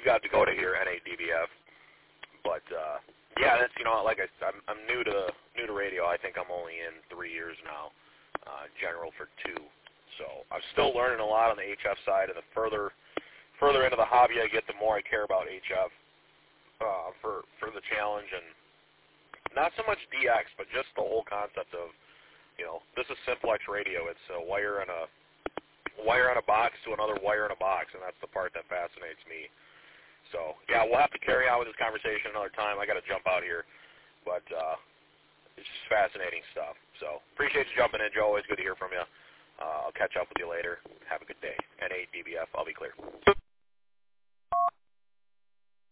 got to go to hear NADBF. But yeah, that's like I said, I'm new to radio. I think I'm only in 3 years now. General for 2. So I'm still learning a lot on the HF side, and the further into the hobby I get, the more I care about HF for the challenge, and not so much DX, but just the whole concept of this is simplex radio. It's a wire on a box to another wire in a box, and that's the part that fascinates me. So yeah, we'll have to carry on with this conversation another time. I got to jump out here, but it's just fascinating stuff. So appreciate you jumping in, Joe. Always good to hear from you. I'll catch up with you later. Have a good day. NADBF, I'll be clear.